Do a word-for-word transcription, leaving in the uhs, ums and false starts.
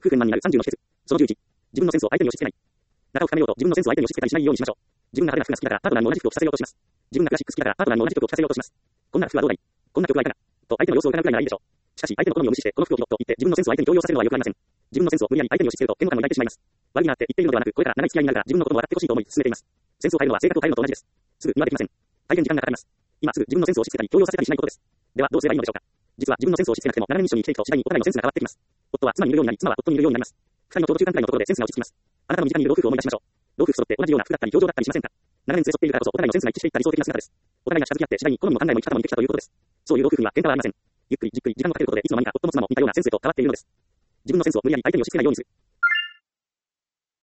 夫婦の満になるさんじゅうの秘訣。そのじゅういち。自分のセンスを相手に押し付けない。仲を深めようと自分のセンスを相手に押し付けたりしないようにしましょう。自分が派手な服が好きだからパートナーにも同じ服を着させようとします。自分がクラシック好きだからパートナーにも同じ曲を着させようとします。こんな服はどうだい？こんな曲はいかが？と相手の様子を伺うくらいならいいでしょう。しかし相手の好みを無視してこの服を着ろと言って自分のセンスを相手に強要させるのは良くありません。自分のセンスを無理やり相手に押し付けると嫌悪感を抱いてしまいます。悪いなって言っているのではなく、これから長い付き合いになるから自分のことも分かってほしいと思い進めています。センスを変えるのは性格を変えるのと同じです。すぐにはできません。大変時間がかかります。今すぐ自分のセンスを押し付けたり強要させたりしないことです。ではどうすればいいのでしょうか。実は自分のセンスを押し付けなくても長年一緒に生きていくと次第にお互いのセンスが変わってきます。夫は妻に似るようになり、妻は夫に似るようになります。二人の共同中間くらいのところでセンスが落ち着きます。あなたの身近にいる老夫婦を思い出しましょう。老夫婦揃って同じような服だったり表情だったりしませんか。長年連れ添っているからこそお互いのセンスが一致していった理想的な姿です。お互いが近づき合って次第に好みも考えも生き方も似てきたということです。そういう老夫婦には喧嘩はありません。ゆっくりじっくり時間をかけることでいつの間にか夫も妻も似たようなセンスへと変わっているのです。自分のセンスを無理やり相手に押し付けないようにする。